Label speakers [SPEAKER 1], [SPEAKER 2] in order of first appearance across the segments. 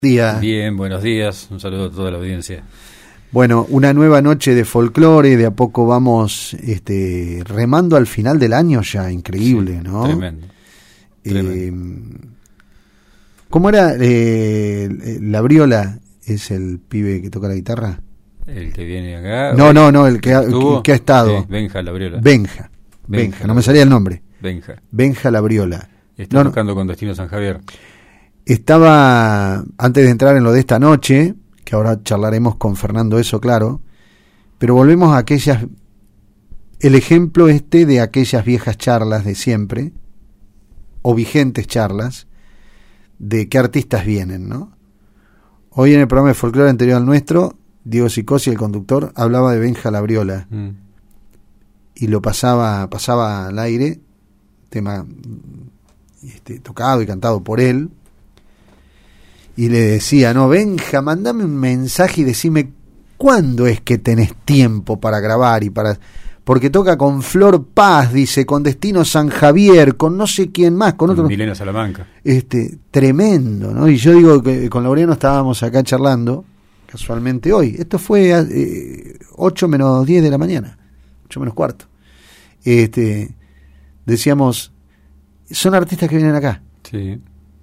[SPEAKER 1] Día.
[SPEAKER 2] Bien, buenos días, un saludo a toda la audiencia.
[SPEAKER 1] Bueno, una nueva noche de folclore, de a poco vamos remando al final del año ya, increíble, sí, ¿no?
[SPEAKER 2] Tremendo.
[SPEAKER 1] ¿Cómo era? Labriola es el pibe que toca la guitarra.
[SPEAKER 2] El que viene acá.
[SPEAKER 1] No, el que ha estado.
[SPEAKER 2] Sí, Benja Labriola.
[SPEAKER 1] Benja, no me salía el nombre.
[SPEAKER 2] Benja
[SPEAKER 1] Labriola.
[SPEAKER 2] Está tocando con Destino San Javier.
[SPEAKER 1] Estaba, antes de entrar en lo de esta noche, que ahora charlaremos con Fernando eso, claro, pero volvemos a aquellas, el ejemplo de aquellas viejas charlas de siempre, o vigentes charlas, de qué artistas vienen, ¿no? Hoy en el programa de folclore anterior al nuestro, Diego Sicosi, el conductor, hablaba de Benja Labriola, y lo pasaba al aire, tema tocado y cantado por él, y le decía, no, Benja, mandame un mensaje y decime cuándo es que tenés tiempo para grabar porque toca con Flor Paz, dice, con Destino San Javier, con no sé quién más, con otro.
[SPEAKER 2] Milena Salamanca.
[SPEAKER 1] Tremendo, ¿no? Y yo digo que con Laureano estábamos acá charlando, casualmente hoy. Esto fue 8 menos 10 de la mañana, 8 menos cuarto. Decíamos, son artistas que vienen acá.
[SPEAKER 2] Sí.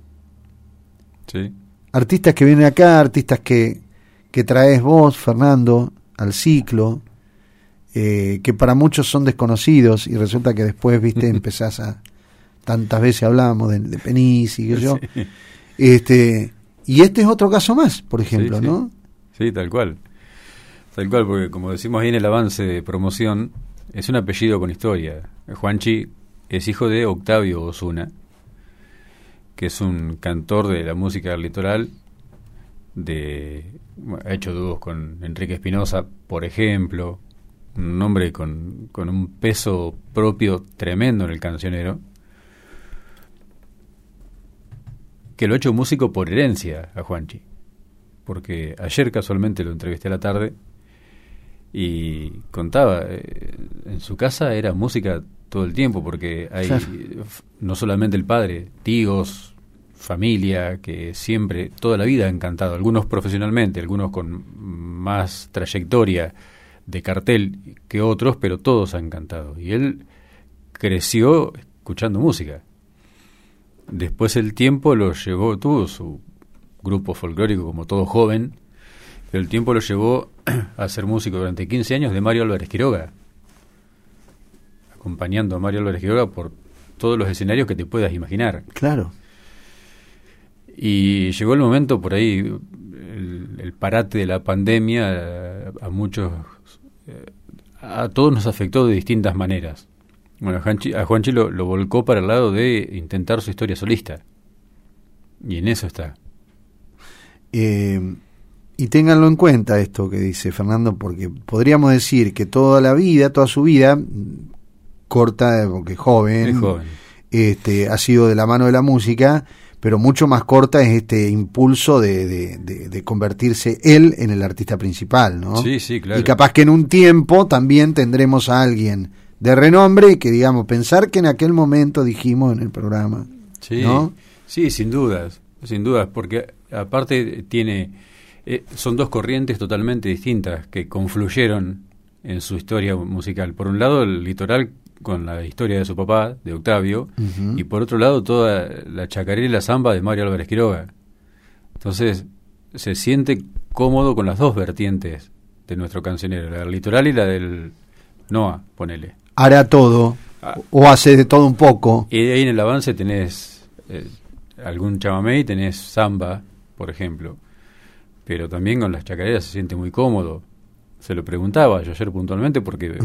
[SPEAKER 1] Artistas que vienen acá, artistas que traes vos, Fernando, al ciclo, que para muchos son desconocidos y resulta que después, viste, empezás tantas veces hablábamos de Penis y que yo. Sí. Y este es otro caso más, por ejemplo,
[SPEAKER 2] sí.
[SPEAKER 1] ¿no?
[SPEAKER 2] Sí, tal cual, porque como decimos ahí en el avance de promoción, es un apellido con historia. Juanchi es hijo de Octavio Osuna, que es un cantor de la música del litoral, ha hecho dúos con Enrique Espinosa, por ejemplo, un hombre con un peso propio tremendo en el cancionero, que lo ha hecho músico por herencia a Juanchi, porque ayer casualmente lo entrevisté a la tarde y contaba, en su casa era música todo el tiempo, porque hay no solamente el padre, tíos, familia, que siempre, toda la vida han cantado, algunos profesionalmente, algunos con más trayectoria de cartel que otros, pero todos han cantado. Y él creció escuchando música. Después el tiempo lo llevó, tuvo su grupo folclórico como todo joven, pero el tiempo lo llevó a ser músico durante 15 años de Mario Álvarez Quiroga, acompañando a Mario Álvarez Quiroga por todos los escenarios que te puedas imaginar.
[SPEAKER 1] Claro.
[SPEAKER 2] Y llegó el momento por ahí, el parate de la pandemia, a muchos, a todos nos afectó de distintas maneras. Bueno, a Juanchi lo volcó para el lado de intentar su historia solista. Y en eso está.
[SPEAKER 1] Y ténganlo en cuenta esto que dice Fernando, porque podríamos decir que toda su vida, corta, porque es joven, ha sido de la mano de la música, pero mucho más corta es este impulso de convertirse él en el artista principal, ¿no?
[SPEAKER 2] Sí, claro.
[SPEAKER 1] Y capaz que en un tiempo también tendremos a alguien de renombre que, digamos, pensar que en aquel momento dijimos en el programa,
[SPEAKER 2] sí,
[SPEAKER 1] ¿no?
[SPEAKER 2] Sí, sin dudas, porque aparte son dos corrientes totalmente distintas que confluyeron en su historia musical. Por un lado, el litoral con la historia de su papá, de Octavio, y por otro lado toda la chacarera y la samba de Mario Álvarez Quiroga. Entonces se siente cómodo con las dos vertientes de nuestro cancionero, la del litoral y la del Noa, ponele.
[SPEAKER 1] Hará todo, o hace de todo un poco.
[SPEAKER 2] Y ahí en el avance tenés algún chamamé y tenés samba, por ejemplo, pero también con las chacareras se siente muy cómodo. Se lo preguntaba yo ayer puntualmente porque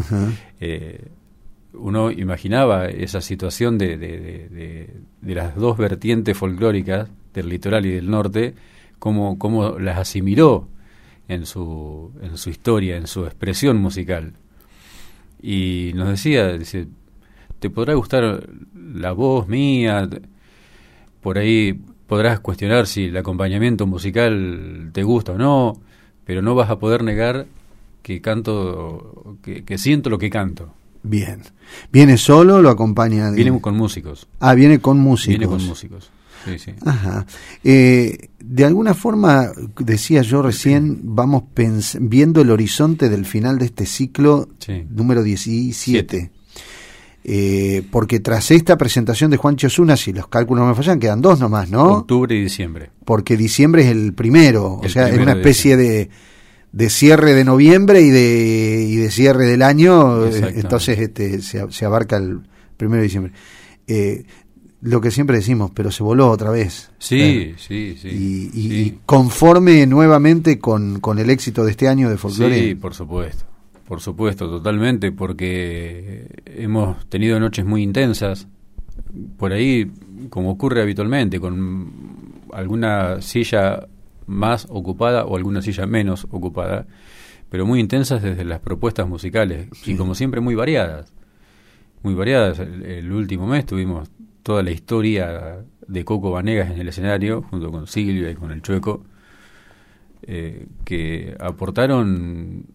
[SPEAKER 2] uno imaginaba esa situación de las dos vertientes folclóricas, del litoral y del norte, cómo las asimiló en su historia, en su expresión musical. Y nos dice, te podrá gustar la voz mía, por ahí podrás cuestionar si el acompañamiento musical te gusta o no, pero no vas a poder negar que canto, que siento lo que canto.
[SPEAKER 1] Bien. ¿Viene solo o lo acompaña?
[SPEAKER 2] Viene con músicos.
[SPEAKER 1] Viene con músicos.
[SPEAKER 2] Viene con músicos. Sí, sí.
[SPEAKER 1] Ajá. De alguna forma, decía yo recién, vamos viendo el horizonte del final de este ciclo número 17. Porque tras esta presentación de Juanchi Osuna, si los cálculos no me fallan, quedan 2 nomás, ¿no?
[SPEAKER 2] Octubre y diciembre.
[SPEAKER 1] Porque diciembre es el primero, o sea, es una especie de cierre de noviembre y de cierre del año, entonces se abarca el 1 de diciembre. Lo que siempre decimos, pero se voló otra vez.
[SPEAKER 2] Sí, sí.
[SPEAKER 1] Y conforme nuevamente con el éxito de este año de folclore.
[SPEAKER 2] Sí, por supuesto, totalmente, porque hemos tenido noches muy intensas, por ahí, como ocurre habitualmente, con alguna silla más ocupada o alguna silla menos ocupada, pero muy intensas desde las propuestas musicales, y como siempre muy variadas. El último mes tuvimos toda la historia de Coco Vanegas en el escenario, junto con Silvia y con el Chueco, que aportaron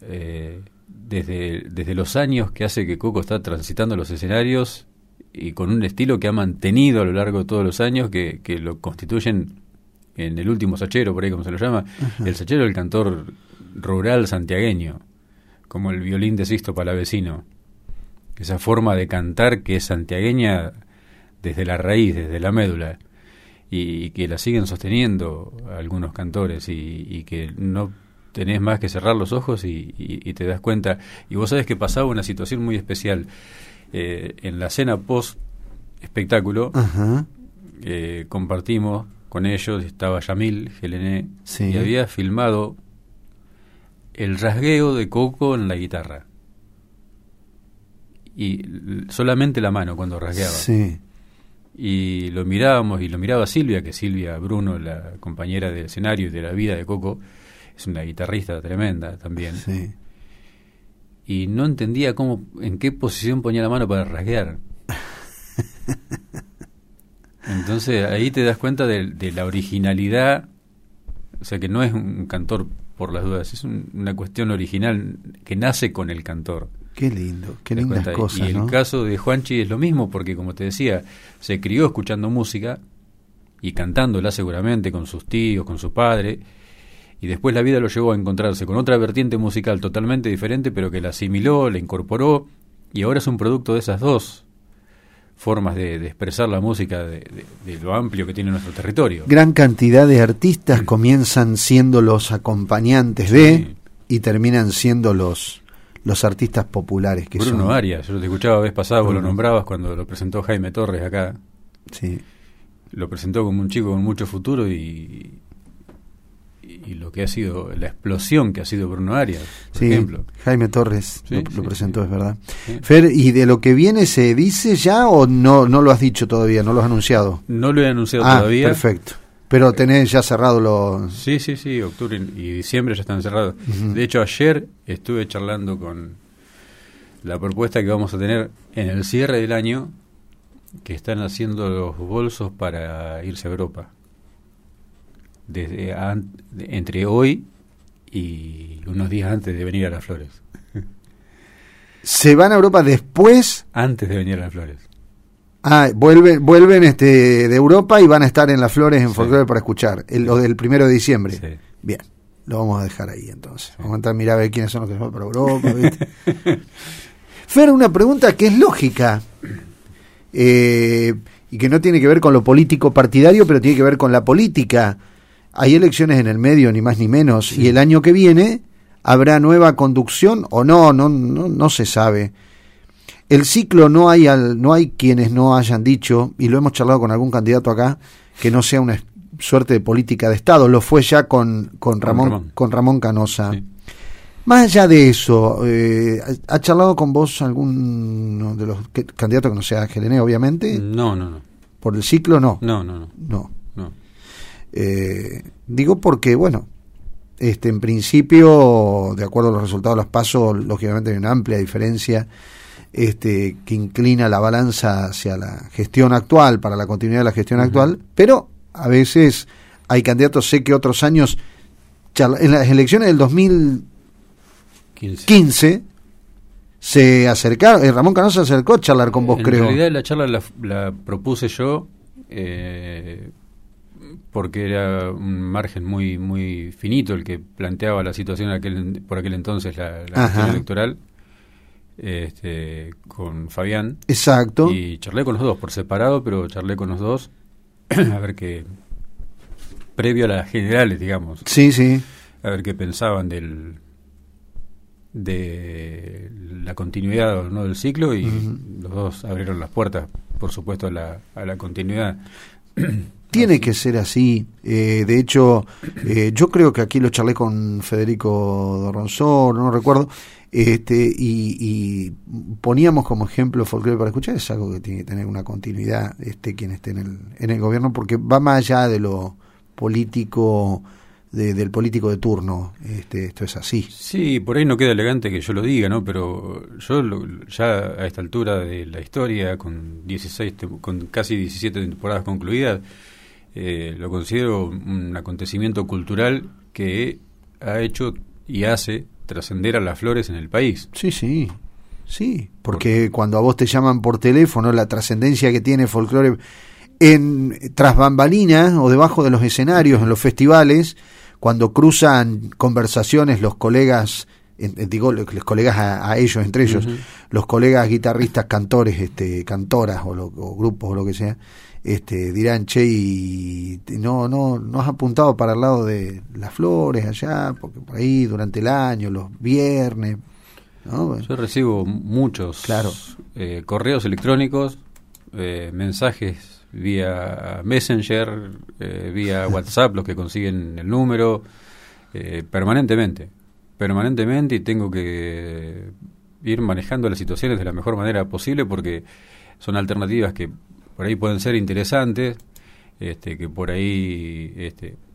[SPEAKER 2] desde los años que hace que Coco está transitando los escenarios, y con un estilo que ha mantenido a lo largo de todos los años, que lo constituyen en el último sachero, por ahí como se lo llama. Ajá. El sachero, el cantor rural santiagueño, como el violín de Sisto Palavecino, esa forma de cantar que es santiagueña desde la raíz, desde la médula, y que la siguen sosteniendo algunos cantores, y que no tenés más que cerrar los ojos y te das cuenta. Y vos sabés que pasaba una situación muy especial en la cena post espectáculo. Compartimos con ellos, estaba Yamil Gelené, y había filmado el rasgueo de Coco en la guitarra, y solamente la mano cuando rasgueaba. Y lo mirábamos, y lo miraba Silvia, que Silvia Bruno, la compañera del escenario y de la vida de Coco, es una guitarrista tremenda también. Y no entendía en qué posición ponía la mano para rasguear. Entonces ahí te das cuenta de la originalidad, o sea, que no es un cantor por las dudas, es una cuestión original que nace con el cantor.
[SPEAKER 1] Qué lindo, qué lindas cosas,
[SPEAKER 2] y
[SPEAKER 1] ¿no?
[SPEAKER 2] el caso de Juanchi es lo mismo, porque como te decía, se crió escuchando música y cantándola seguramente con sus tíos, con su padre, y después la vida lo llevó a encontrarse con otra vertiente musical totalmente diferente, pero que la asimiló, la incorporó, y ahora es un producto de esas dos formas de expresar la música, de lo amplio que tiene nuestro territorio.
[SPEAKER 1] Gran cantidad de artistas comienzan siendo los acompañantes y terminan siendo los artistas populares que
[SPEAKER 2] Bruno
[SPEAKER 1] son.
[SPEAKER 2] Arias, yo te escuchaba la vez pasada, vos lo nombrabas cuando lo presentó Jaime Torres acá. Lo presentó como un chico con mucho futuro, y lo que ha sido, la explosión que ha sido Bruno Arias, por ejemplo.
[SPEAKER 1] Jaime Torres lo presentó, es verdad. Fer, ¿y de lo que viene se dice ya o no lo has dicho todavía, no lo has anunciado?
[SPEAKER 2] No lo he anunciado todavía.
[SPEAKER 1] Perfecto. Pero tenés ya cerrado los...
[SPEAKER 2] Sí, octubre y diciembre ya están cerrados. De hecho, ayer estuve charlando con la propuesta que vamos a tener en el cierre del año, que están haciendo los bolsos para irse a Europa. Entre hoy y unos días antes de venir a Las Flores.
[SPEAKER 1] ¿Se van a Europa después?
[SPEAKER 2] Antes de venir a Las Flores.
[SPEAKER 1] Vuelven de Europa y van a estar en Las Flores en Folclore para escuchar lo del 1 de diciembre. Bien, lo vamos a dejar ahí entonces. Vamos a entrar a mirar a ver quiénes son los que se van para Europa, ¿viste? Fer, una pregunta que es lógica y que no tiene que ver con lo político partidario, pero tiene que ver con la política. Hay elecciones en el medio, ni más ni menos, y el año que viene habrá nueva conducción o no se sabe. El ciclo no hay quienes no hayan dicho, y lo hemos charlado con algún candidato acá, que no sea una suerte de política de Estado. Lo fue ya con Ramón Canosa. Más allá de eso, ¿ha charlado con vos alguno de los candidatos que no sea Gelené, obviamente?
[SPEAKER 2] No.
[SPEAKER 1] ¿Por el ciclo no?
[SPEAKER 2] No.
[SPEAKER 1] Digo porque, bueno, en principio, de acuerdo a los resultados de los PASO, lógicamente hay una amplia diferencia que inclina la balanza hacia la gestión actual, para la continuidad de la gestión actual, pero a veces hay candidatos, sé que otros años, en las elecciones del 2015 se acercaron, Ramón Canosa se acercó a charlar con vos, creo.
[SPEAKER 2] En realidad la charla la propuse yo porque era un margen muy muy finito el que planteaba la situación por aquel entonces, la cuestión electoral, con Fabián.
[SPEAKER 1] Exacto.
[SPEAKER 2] Y charlé con los dos, por separado, pero charlé con los dos, a ver qué, previo a las generales, digamos.
[SPEAKER 1] Sí, sí.
[SPEAKER 2] A ver qué pensaban de la continuidad, ¿no?, del ciclo, y los dos abrieron las puertas, por supuesto, a la continuidad.
[SPEAKER 1] Tiene que ser así. De hecho, yo creo que aquí lo charlé con Federico Dorronsor, no recuerdo, y poníamos como ejemplo Folclore para Escuchar. Es algo que tiene que tener una continuidad, quien esté en el gobierno, porque va más allá de lo político, del político de turno. Esto es así.
[SPEAKER 2] Sí, por ahí no queda elegante que yo lo diga, ¿no? Pero yo ya a esta altura de la historia, con casi 17 temporadas concluidas, lo considero un acontecimiento cultural que ha hecho y hace trascender a las flores en el país.
[SPEAKER 1] Sí, porque cuando a vos te llaman por teléfono, la trascendencia que tiene Folclore tras bambalinas o debajo de los escenarios, en los festivales, cuando cruzan conversaciones los colegas, los colegas a ellos, entre ellos, los colegas guitarristas, cantores, cantoras o grupos o lo que sea, dirán, che, y no has apuntado para el lado de las flores allá, porque por ahí durante el año, los viernes, ¿no?
[SPEAKER 2] Yo recibo muchos correos electrónicos, mensajes vía Messenger, vía WhatsApp, los que consiguen el número, permanentemente, y tengo que ir manejando las situaciones de la mejor manera posible, porque son alternativas que por ahí pueden ser interesantes, que por ahí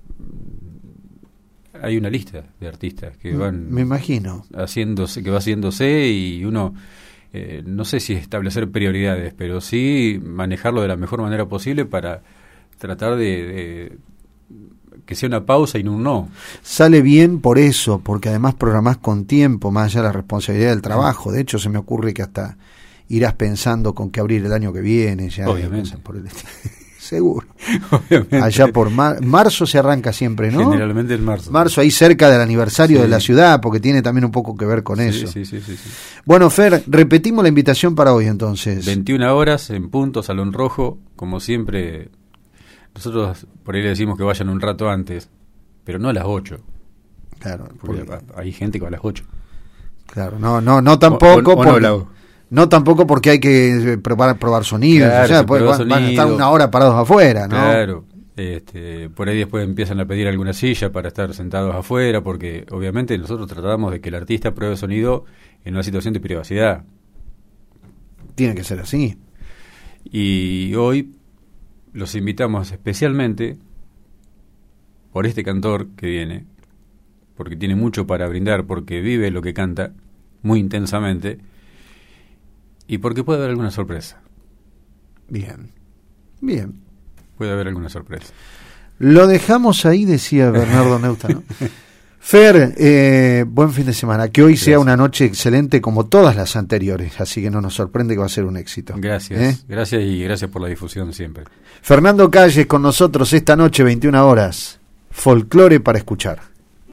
[SPEAKER 2] hay una lista de artistas que van,
[SPEAKER 1] me imagino,
[SPEAKER 2] que va haciéndose, y uno no sé si establecer prioridades, pero sí manejarlo de la mejor manera posible para tratar de que sea una pausa y no un no.
[SPEAKER 1] Sale bien por eso, porque además programás con tiempo, más allá de la responsabilidad del trabajo. De hecho, se me ocurre que hasta irás pensando con qué abrir el año que viene, ya.
[SPEAKER 2] Obviamente.
[SPEAKER 1] Por seguro.
[SPEAKER 2] Obviamente.
[SPEAKER 1] Allá por marzo se arranca siempre, ¿no?
[SPEAKER 2] Generalmente en marzo.
[SPEAKER 1] Marzo, ahí cerca del aniversario de la ciudad, porque tiene también un poco que ver con eso.
[SPEAKER 2] Sí.
[SPEAKER 1] Bueno, Fer, repetimos la invitación para hoy entonces.
[SPEAKER 2] 21 horas en punto, Salón Rojo, como siempre. Nosotros por ahí le decimos que vayan un rato antes, pero no a las 8.
[SPEAKER 1] Claro.
[SPEAKER 2] Porque hay gente que va a las 8.
[SPEAKER 1] Claro, no tampoco. No tampoco porque hay que probar sonidos,
[SPEAKER 2] claro,
[SPEAKER 1] van a estar una hora parados afuera, ¿no?
[SPEAKER 2] Claro, por ahí después empiezan a pedir alguna silla para estar sentados afuera, porque obviamente nosotros tratamos de que el artista pruebe sonido en una situación de privacidad.
[SPEAKER 1] Tiene que ser así.
[SPEAKER 2] Y hoy los invitamos especialmente por este cantor que viene, porque tiene mucho para brindar, porque vive lo que canta muy intensamente, y porque puede haber alguna sorpresa.
[SPEAKER 1] Bien.
[SPEAKER 2] Puede haber alguna sorpresa.
[SPEAKER 1] Lo dejamos ahí, decía Bernardo Neusta, ¿no? Fer, buen fin de semana. Que hoy sea una noche excelente como todas las anteriores, así que no nos sorprende que va a ser un éxito.
[SPEAKER 2] Gracias. Gracias, y gracias por la difusión siempre.
[SPEAKER 1] Fernando Calles con nosotros esta noche, 21 horas. Folclore para escuchar.